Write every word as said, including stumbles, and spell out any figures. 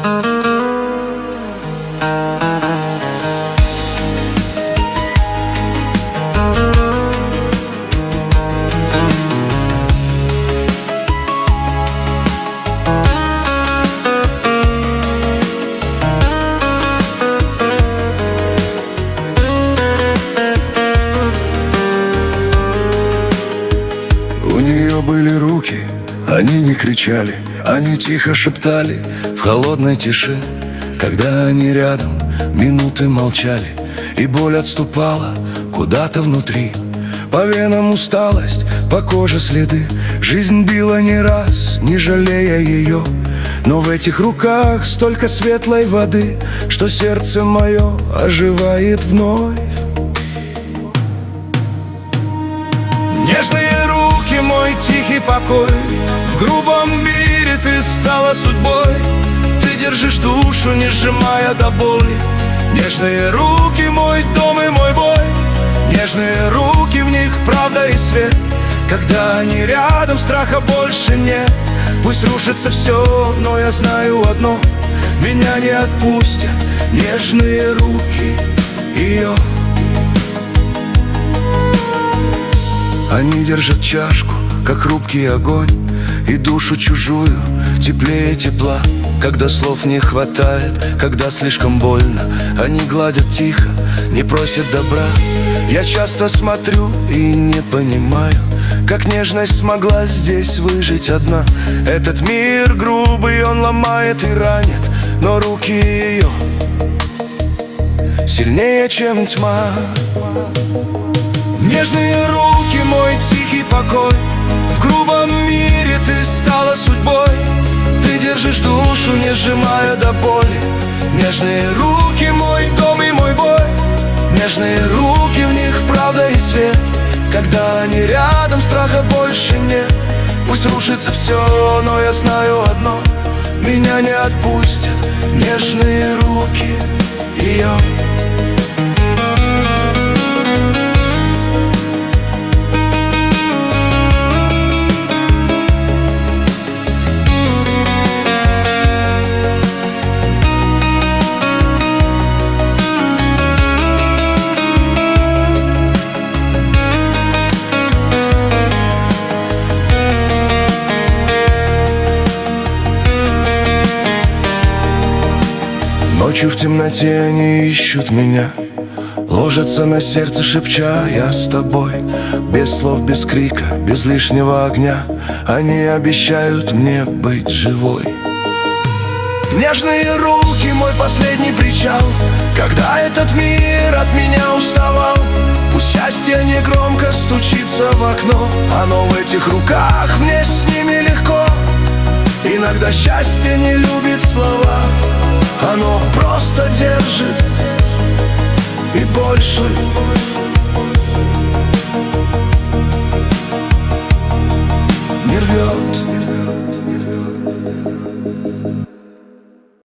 У нее были руки, они не кричали, они тихо шептали в холодной тиши. Когда они рядом, минуты молчали, и боль отступала куда-то внутри. По венам усталость, по коже следы. Жизнь била не раз, не жалея ее. Но в этих руках столько светлой воды, что сердце мое оживает вновь. Нежные руки, мой тихий покой. В грубом мире ты стала судьбой. Ты держишь душу, не сжимая до боли. Нежные руки, мой дом и мой бой. Нежные руки, в них правда и свет. Когда они рядом, страха больше нет. Пусть рушится все, но я знаю одно: меня не отпустят нежные руки ее. Они держат чашку, как хрупкий огонь, и душу чужую теплее тепла. Когда слов не хватает, когда слишком больно, они гладят тихо, не просят добра. Я часто смотрю и не понимаю, как нежность смогла здесь выжить одна. Этот мир грубый, он ломает и ранит, но руки ее сильнее, чем тьма. Нежные руки, мой тихий покой. В грубом мире ты стала судьбой. Ты держишь душу, не сжимая до боли. Нежные руки, мой дом и мой бой. Нежные руки, в них правда и свет. Когда они рядом, страха больше нет. Пусть рушится все, но я знаю одно: меня не отпустят нежные руки ее. Ночью в темноте они ищут меня, ложатся на сердце, шепча: я с тобой. Без слов, без крика, без лишнего огня они обещают мне быть живой. Нежные руки, мой последний причал. Когда этот мир от меня уставал, пусть счастье негромко стучится в окно. Оно в этих руках, мне с ними легко. Иногда счастье не любит слова, оно просто держит и больше